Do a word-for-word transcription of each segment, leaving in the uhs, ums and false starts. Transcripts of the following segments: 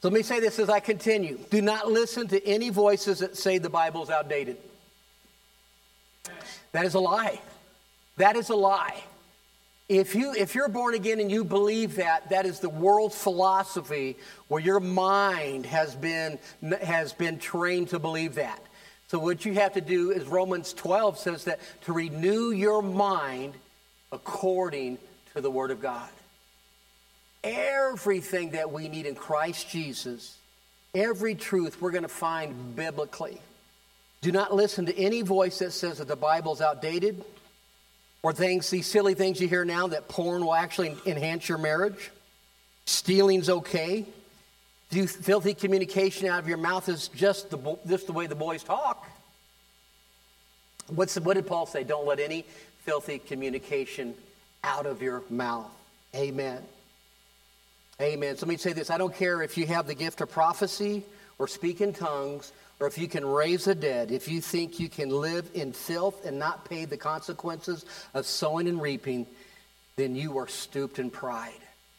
So let me say this as I continue. Do not listen to any voices that say the Bible's outdated. That is a lie. That is a lie. If you if you're born again and you believe that, that is the world's philosophy where your mind has been has been trained to believe that. So what you have to do is Romans twelve says that to renew your mind according to the Word of God. Everything that we need in Christ Jesus, every truth we're going to find biblically. Do not listen to any voice that says that the Bible's outdated, or things, these silly things you hear now that porn will actually enhance your marriage. Stealing's okay. Do filthy communication out of your mouth is just the just the way the boys talk. What's what did Paul say? Don't let any filthy communication out of your mouth. Amen. Amen. So let me say this. I don't care if you have the gift of prophecy or speak in tongues or if you can raise the dead. If you think you can live in filth and not pay the consequences of sowing and reaping, then you are stooped in pride.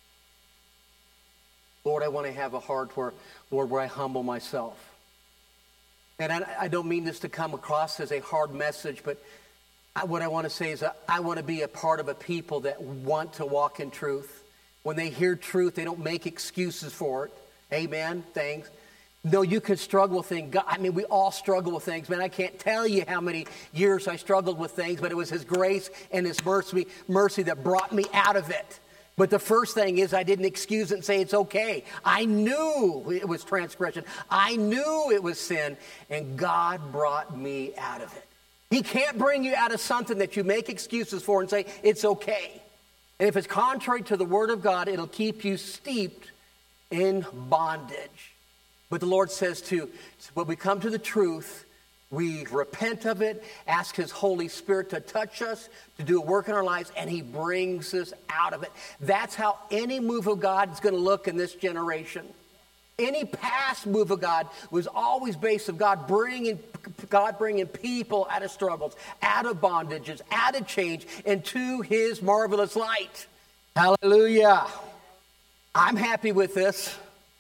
Lord, I want to have a heart where, Lord, where I humble myself. And I, I don't mean this to come across as a hard message, but I, what I want to say is that I want to be a part of a people that want to walk in truth. When they hear truth, they don't make excuses for it. Amen. Thanks. No, you can struggle with things. God, I mean, we all struggle with things. Man, I can't tell you how many years I struggled with things, but it was His grace and His mercy, mercy that brought me out of it. But the first thing is I didn't excuse it and say it's okay. I knew it was transgression. I knew it was sin, and God brought me out of it. He can't bring you out of something that you make excuses for and say it's okay. And if it's contrary to the Word of God, it'll keep you steeped in bondage. But the Lord says to, when we come to the truth, we repent of it, ask His Holy Spirit to touch us, to do a work in our lives, and He brings us out of it. That's how any move of God is going to look in this generation. Any past move of God was always based on God bringing, God bringing people out of struggles, out of bondages, out of change, into His marvelous light. Hallelujah. I'm happy with this.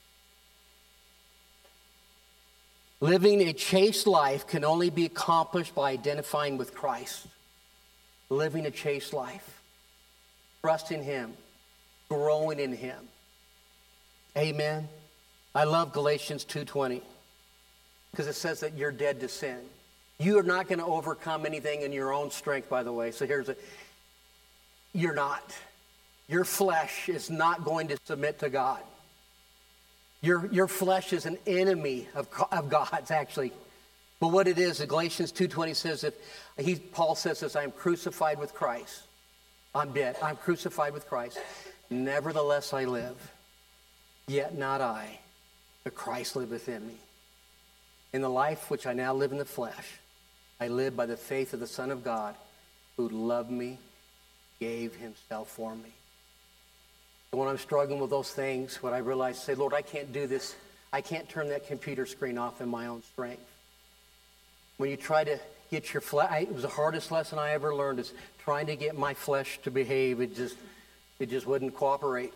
Living a chaste life can only be accomplished by identifying with Christ. Living a chaste life. Trusting Him. Growing in Him. Amen. I love Galatians two twenty because it says that you're dead to sin. You are not going to overcome anything in your own strength, by the way. So here's a, you're not. Your flesh is not going to submit to God. Your, your flesh is an enemy of, of God's, actually. But what it is, Galatians two twenty says that, he, Paul says this, I am crucified with Christ. I'm dead. I'm crucified with Christ. Nevertheless I live. Yet not I, but Christ liveth in me. In the life which I now live in the flesh, I live by the faith of the Son of God, who loved me, gave Himself for me. And when I'm struggling with those things, what I realize, say, Lord, I can't do this. I can't turn that computer screen off in my own strength. When you try to get your flesh, it was the hardest lesson I ever learned, is trying to get my flesh to behave. It just, it just wouldn't cooperate.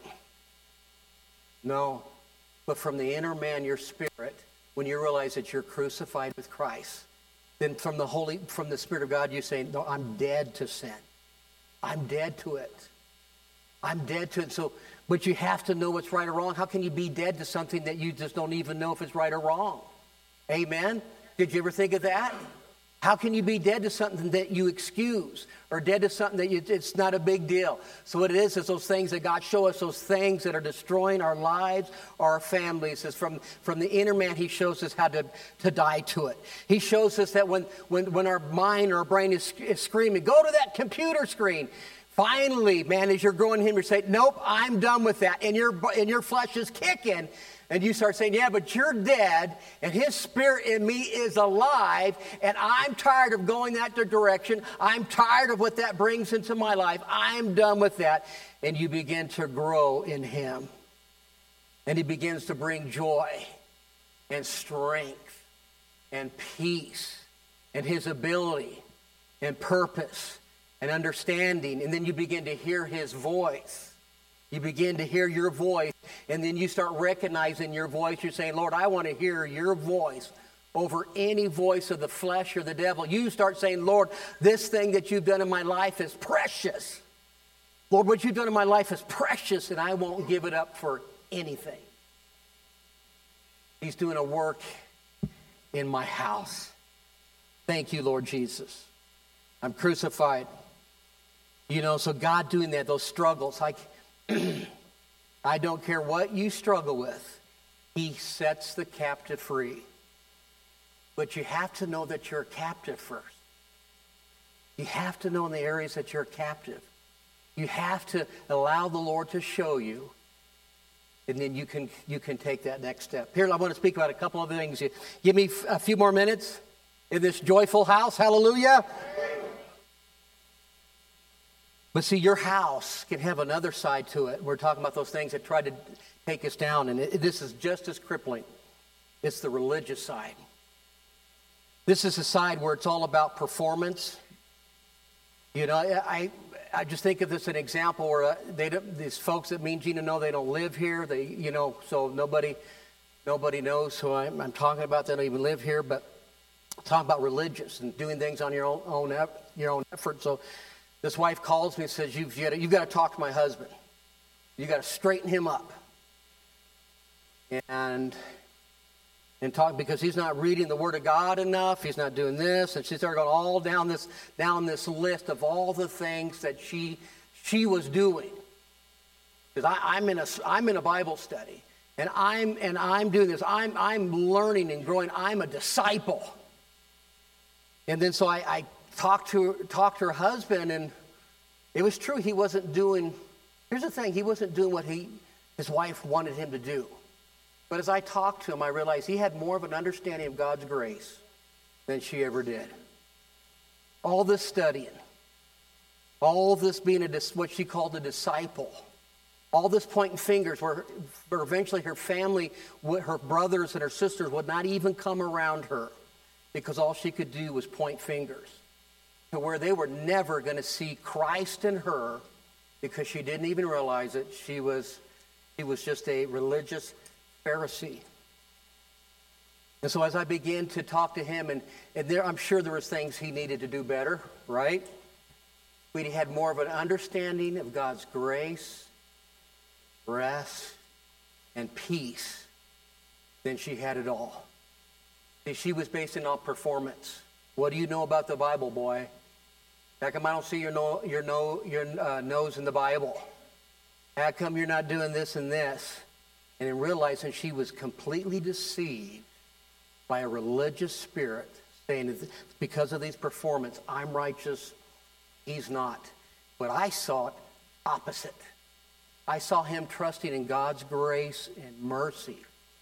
No. But from the inner man, your spirit, when you realize that you're crucified with Christ, then from the Holy, from the Spirit of God, you say, no, I'm dead to sin. I'm dead to it. I'm dead to it. So, but you have to know what's right or wrong. How can you be dead to something that you just don't even know if it's right or wrong? Amen? Did you ever think of that? How can you be dead to something that you excuse, or dead to something that you, it's not a big deal? So what it is is those things that God shows us, those things that are destroying our lives, our families. Is from, from the inner man, He shows us how to, to die to it. He shows us that when, when, when our mind or our brain is, is screaming, go to that computer screen. Finally, man, as you're growing in Him, you say, nope, I'm done with that. And your, and your flesh is kicking. And you start saying, yeah, but you're dead, and His Spirit in me is alive, and I'm tired of going that direction. I'm tired of what that brings into my life. I'm done with that. And you begin to grow in Him. And He begins to bring joy and strength and peace and His ability and purpose and understanding. And then you begin to hear His voice. You begin to hear your voice, and then you start recognizing your voice. You're saying, Lord, I want to hear your voice over any voice of the flesh or the devil. You start saying, Lord, this thing that you've done in my life is precious. Lord, what you've done in my life is precious, and I won't give it up for anything. He's doing a work in my house. Thank you, Lord Jesus. I'm crucified. You know, so God doing that, those struggles, like, I don't care what you struggle with. He sets the captive free. But you have to know that you're a captive first. You have to know in the areas that you're a captive. You have to allow the Lord to show you, and then you can you can take that next step. Here, I want to speak about a couple of things. You give me a few more minutes in this joyful house. Hallelujah. But see, your house can have another side to it. We're talking about those things that try to take us down, and it, this is just as crippling. It's the religious side. This is a side where it's all about performance. You know, I I just think of this as an example where uh, they these folks that mean Gina know they don't live here. They, you know, so nobody nobody knows who I'm, I'm talking about. They don't even live here, but talking about religious and doing things on your own, own your own effort. So this wife calls me and says, you've, you've, got to, you've got to talk to my husband. You've got to straighten him up. And and talk, because he's not reading the Word of God enough. He's not doing this. And she started going all down this down this list of all the things that she she was doing. Because I'm in a I'm in a Bible study. And I'm and I'm doing this. I'm I'm learning and growing. I'm a disciple. And then so I, I talked to talked to her husband, and it was true. He wasn't doing. Here's the thing. He wasn't doing what he his wife wanted him to do. But as I talked to him, I realized he had more of an understanding of God's grace than she ever did. All this studying, all this being a what she called a disciple, all this pointing fingers, where, where eventually her family, her brothers and her sisters would not even come around her because all she could do was point fingers, to where they were never going to see Christ in her because she didn't even realize it. She was, she was just a religious Pharisee. And so as I began to talk to him, and, and there, I'm sure there was things he needed to do better, right? But he had more of an understanding of God's grace, rest, and peace than she had at all. See, she was based on performance. What do you know about the Bible, boy? How come I don't see your, no, your, no, your uh, nose in the Bible? How come you're not doing this and this? And in realizing she was completely deceived by a religious spirit, saying that because of these performance, I'm righteous, he's not. But I saw it opposite. I saw him trusting in God's grace and mercy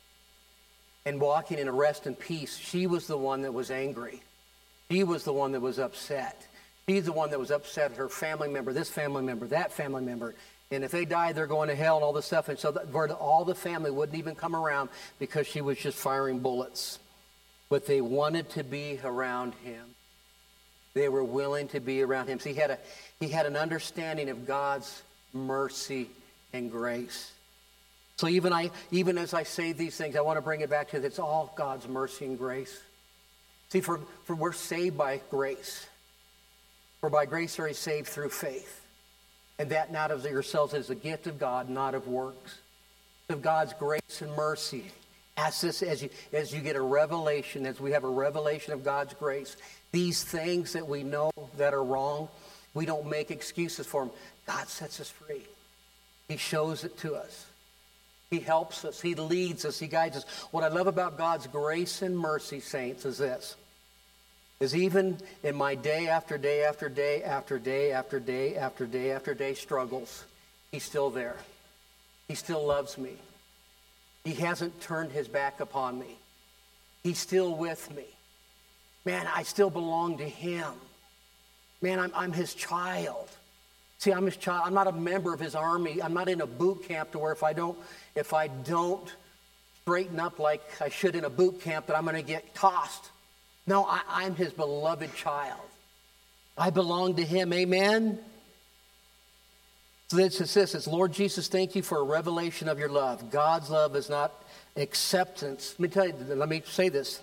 and walking in a rest and peace. She was the one that was angry. She was the one that was upset. She's the one that was upset at her family member, this family member, that family member. And if they die, they're going to hell and all this stuff. And so that, where all the family wouldn't even come around because she was just firing bullets. But they wanted to be around him. They were willing to be around him. So he had a he had an understanding of God's mercy and grace. So even I even as I say these things, I want to bring it back to it's all God's mercy and grace. See, for, for we're saved by grace. For by grace are you saved through faith. And that not of yourselves is a gift of God, not of works. Of God's grace and mercy. As this, as you as you get a revelation, as we have a revelation of God's grace, these things that we know that are wrong, we don't make excuses for them. God sets us free. He shows it to us. He helps us. He leads us. He guides us. What I love about God's grace and mercy, saints, is this. Is even in my day after day after day after day after day after day after day struggles, he's still there. He still loves me. He hasn't turned his back upon me. He's still with me. Man, I still belong to him. Man, I'm, I'm his child. See, I'm his child. I'm not a member of his army. I'm not in a boot camp to where if I don't, if I don't straighten up like I should in a boot camp, that I'm going to get tossed. No, I, I'm his beloved child. I belong to him. Amen? So it's this, it's Lord Jesus, thank you for a revelation of your love. God's love is not acceptance. Let me tell you, let me say this.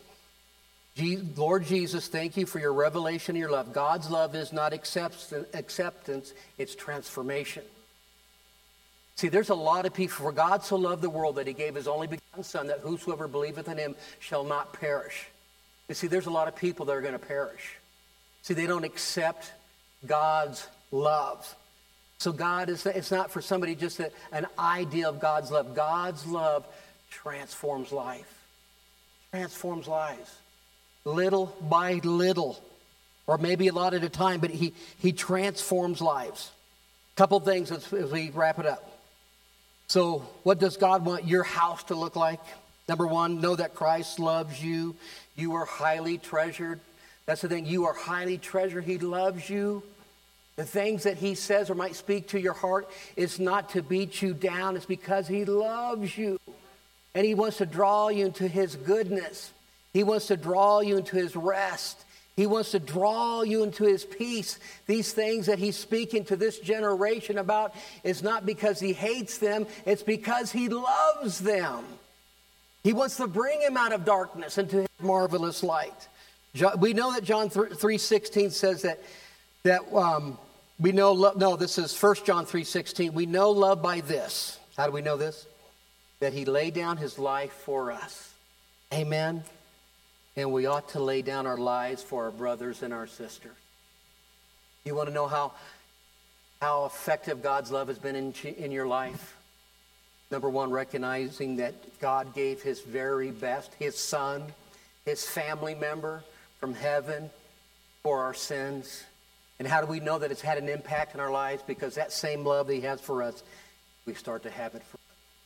Lord Jesus, thank you for your revelation of your love. God's love is not acceptance, it's transformation. See, there's a lot of people, for God so loved the world that he gave his only begotten Son, that whosoever believeth in him shall not perish. You see, there's a lot of people that are going to perish. See, they don't accept God's love. So God is, it's not for somebody just a, an idea of God's love. God's love transforms life. Transforms lives. Little by little. Or maybe a lot at a time, but he, he transforms lives. A couple things as, as we wrap it up. So what does God want your house to look like? Number one, know that Christ loves you. You are highly treasured. That's the thing. You are highly treasured. He loves you. The things that he says or might speak to your heart is not to beat you down. It's because he loves you. And he wants to draw you into his goodness. He wants to draw you into his rest. He wants to draw you into his peace. These things that he's speaking to this generation about is not because he hates them. It's because he loves them. He wants to bring him out of darkness into his marvelous light. We know that John three sixteen says that that um, we know love. No, this is First John three sixteen. We know love by this. How do we know this? That he laid down his life for us. Amen. And we ought to lay down our lives for our brothers and our sisters. You want to know how how effective God's love has been in, in your life? Number one, recognizing that God gave his very best, his son, his family member from heaven for our sins. And how do we know that it's had an impact in our lives? Because that same love that he has for us, we start to have it for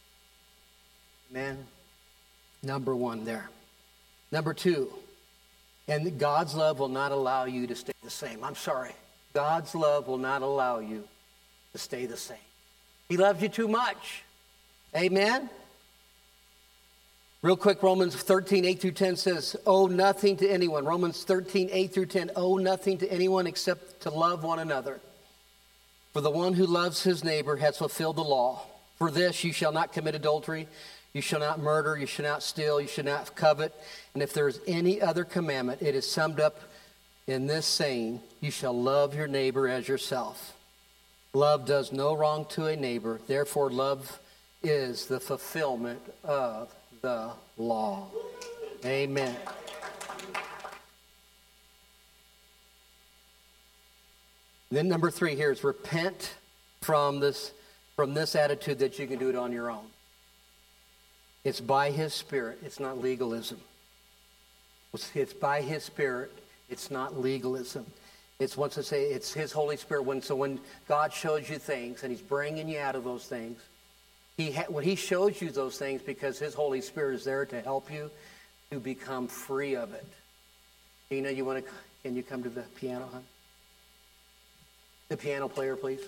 us. Amen. Number one there. Number two, and God's love will not allow you to stay the same. I'm sorry. God's love will not allow you to stay the same. He loves you too much. Amen? Real quick, Romans thirteen, eight through ten says, owe nothing to anyone. Romans thirteen, eight through ten, owe nothing to anyone except to love one another. For the one who loves his neighbor has fulfilled the law. For this, you shall not commit adultery. You shall not murder, you shall not steal, you shall not covet. And if there is any other commandment, it is summed up in this saying, you shall love your neighbor as yourself. Love does no wrong to a neighbor. Therefore, love is the fulfillment of the law. Amen. Then number three here is repent from this, from this attitude that you can do it on your own. It's by his Spirit. It's not legalism. It's by his Spirit. It's not legalism. It's once I say it's his Holy Spirit. When so when God shows you things and he's bringing you out of those things, he ha- when he shows you those things because his Holy Spirit is there to help you to become free of it. You know, you want to? Can you come to the piano, hon? The piano player, please.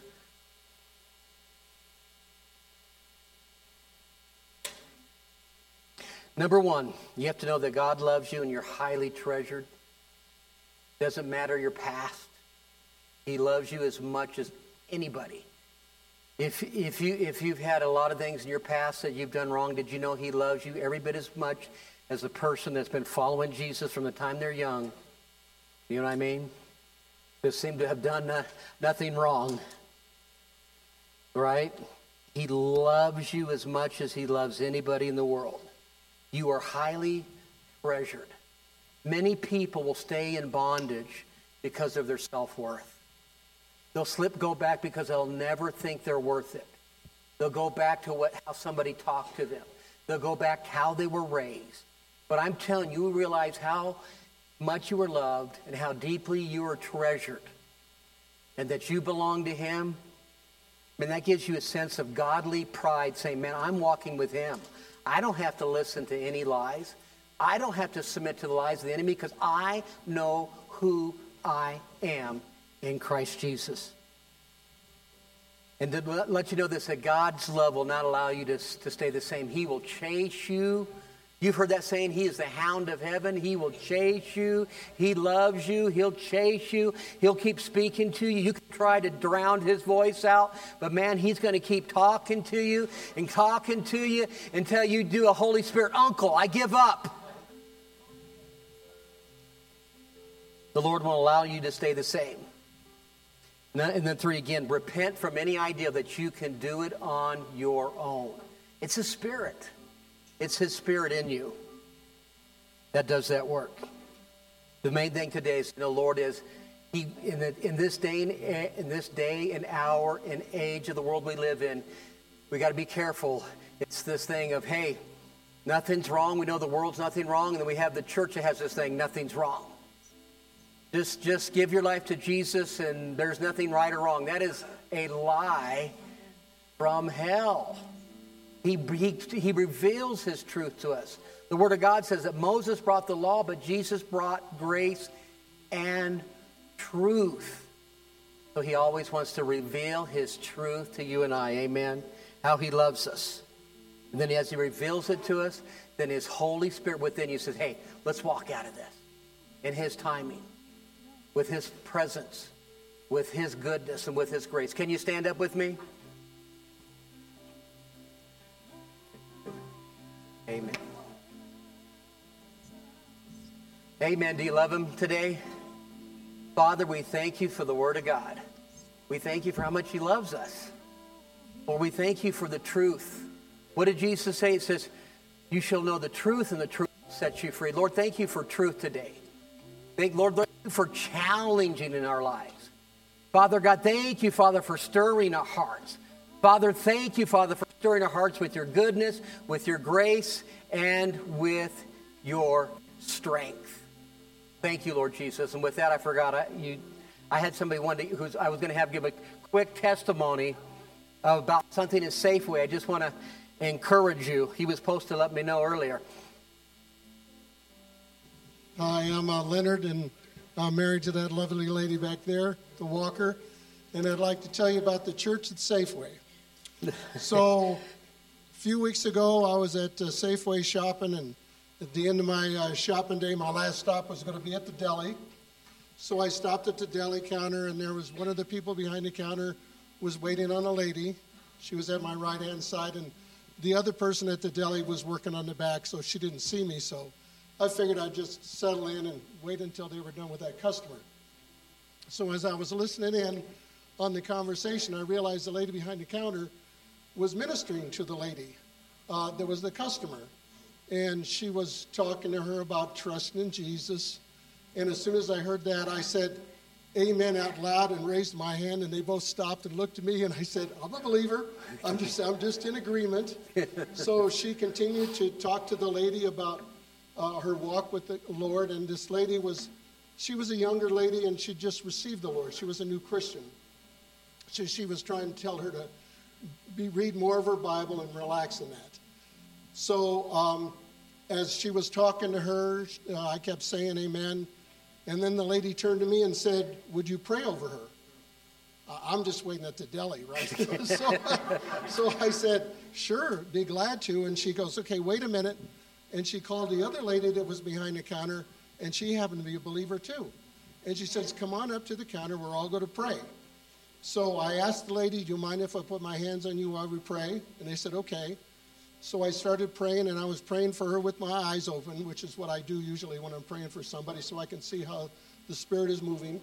Number one, you have to know that God loves you and you're highly treasured. Doesn't matter your past. He loves you as much as anybody. If if you if you've had a lot of things in your past that you've done wrong, did you know he loves you every bit as much as a person that's been following Jesus from the time they're young? You know what I mean? Who seem to have done no, nothing wrong. Right? He loves you as much as he loves anybody in the world. You are highly treasured. Many people will stay in bondage because of their self-worth. They'll slip, go back because they'll never think they're worth it. They'll go back to what how somebody talked to them. They'll go back to how they were raised. But I'm telling you, you realize how much you were loved and how deeply you are treasured and that you belong to him. I mean, that gives you a sense of godly pride, saying, man, I'm walking with him. I don't have to listen to any lies. I don't have to submit to the lies of the enemy because I know who I am in Christ Jesus. And to let you know this, that God's love will not allow you to, to stay the same. He will chase you You've heard that saying, he is the hound of heaven. He will chase you. He loves you. He'll chase you. He'll keep speaking to you. You can try to drown his voice out, but man, he's going to keep talking to you and talking to you until you do a Holy Spirit, uncle, I give up. The Lord won't allow you to stay the same. And then three, again, repent from any idea that you can do it on your own. It's His Spirit. It's His Spirit in you that does that work. The main thing today is, you know, Lord, is He in, the, in this day and in this day and hour and age of the world we live in, we got to be careful. It's this thing of, hey, nothing's wrong. We know the world's nothing wrong, and then we have the church that has this thing, nothing's wrong. Just, just give your life to Jesus, and there's nothing right or wrong. That is a lie from hell. He, he, he reveals His truth to us. The Word of God says that Moses brought the law, but Jesus brought grace and truth. So He always wants to reveal His truth to you and I. Amen. How He loves us. And then as He reveals it to us, then His Holy Spirit within you says, hey, let's walk out of this in His timing, with His presence, with His goodness, and with His grace. Can you stand up with me? Amen. Amen. Do you love Him today? Father, we thank You for the Word of God. We thank You for how much He loves us. Lord, we thank You for the truth. What did Jesus say? It says, you shall know the truth, and the truth will set you free. Lord, thank You for truth today. Thank Lord, thank You for challenging in our lives. Father God, thank You, Father, for stirring our hearts. Father, thank You, Father, for stirring our hearts with Your goodness, with Your grace, and with Your strength. Thank You, Lord Jesus. And with that, I forgot, I, you, I had somebody one day who's I was going to have give a quick testimony about something in Safeway. I just want to encourage you. He was supposed to let me know earlier. Hi, I'm uh, Leonard, and I'm married to that lovely lady back there, the Walker. And I'd like to tell you about the church at Safeway. So, a few weeks ago, I was at uh, Safeway shopping, and at the end of my uh, shopping day, my last stop was going to be at the deli. So I stopped at the deli counter, and there was one of the people behind the counter was waiting on a lady. She was at my right-hand side, and the other person at the deli was working on the back, so she didn't see me. So I figured I'd just settle in and wait until they were done with that customer. So as I was listening in on the conversation, I realized the lady behind the counter was ministering to the lady uh, that was the customer. And she was talking to her about trusting in Jesus. And as soon as I heard that, I said, amen out loud, and raised my hand, and they both stopped and looked at me, and I said, I'm a believer. I'm just, I'm just in agreement. So she continued to talk to the lady about uh, her walk with the Lord, and this lady was, she was a younger lady, and she just received the Lord. She was a new Christian. So she was trying to tell her to be, read more of her Bible and relax in that. So um, as she was talking to her, uh, I kept saying amen. And then the lady turned to me and said, would you pray over her? Uh, I'm just waiting at the deli, right? so, so I said, sure, be glad to. And she goes, okay, wait a minute. And she called the other lady that was behind the counter, and she happened to be a believer too. And she says, come on up to the counter, we're all going to pray. So I asked the lady, do you mind if I put my hands on you while we pray? And they said, okay. So I started praying, and I was praying for her with my eyes open, which is what I do usually when I'm praying for somebody, so I can see how the Spirit is moving.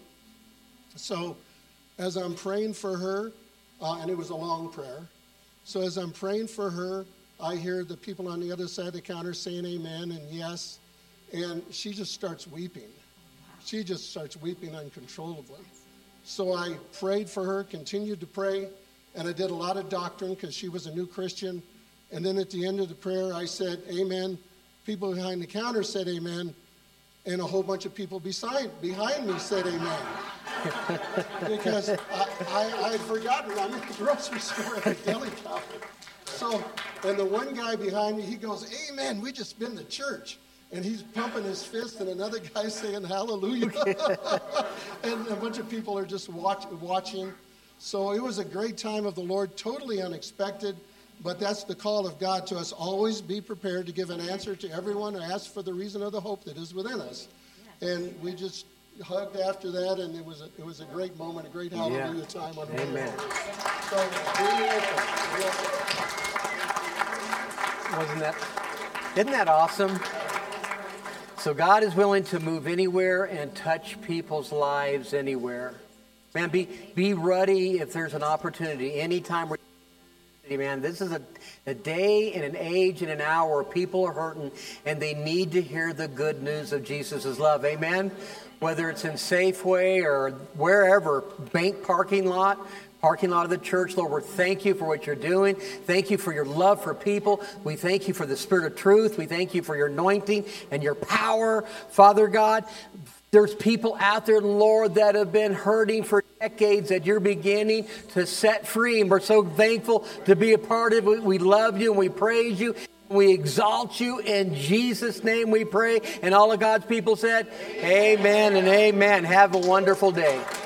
So as I'm praying for her, uh, and it was a long prayer, so as I'm praying for her, I hear the people on the other side of the counter saying amen and yes, and she just starts weeping. She just starts weeping uncontrollably. So I prayed for her, continued to pray, and I did a lot of doctrine because she was a new Christian. And then at the end of the prayer, I said, amen. People behind the counter said amen. And a whole bunch of people beside, behind me said amen. Because I, I, I had forgotten I'm at the grocery store at the deli counter. So, and the one guy behind me, he goes, amen, we just been to church. And he's pumping his fist, and another guy's saying hallelujah. And a bunch of people are just watch, watching. So it was a great time of the Lord, totally unexpected. But that's the call of God to us. Always be prepared to give an answer to everyone who asks for the reason of the hope that is within us. And we just hugged after that, and it was a, it was a great moment, a great hallelujah yeah. time. On the Amen. So, be open. Wasn't that, isn't that awesome? So God is willing to move anywhere and touch people's lives anywhere. Man, be be ready if there's an opportunity. Anytime we're man, this is a, a day and an age and an hour where people are hurting and they need to hear the good news of Jesus' love. Amen? Whether it's in Safeway or wherever, bank parking lot, parking lot of the church, Lord, we thank you for what you're doing. Thank you for your love for people. We thank you for the Spirit of truth. We thank you for your anointing and your power, Father God. There's people out there, Lord, that have been hurting for decades that you're beginning to set free. And we're so thankful to be a part of it. We love you and we praise you. We exalt you. In Jesus' name we pray. And all of God's people said, amen and amen. Have a wonderful day.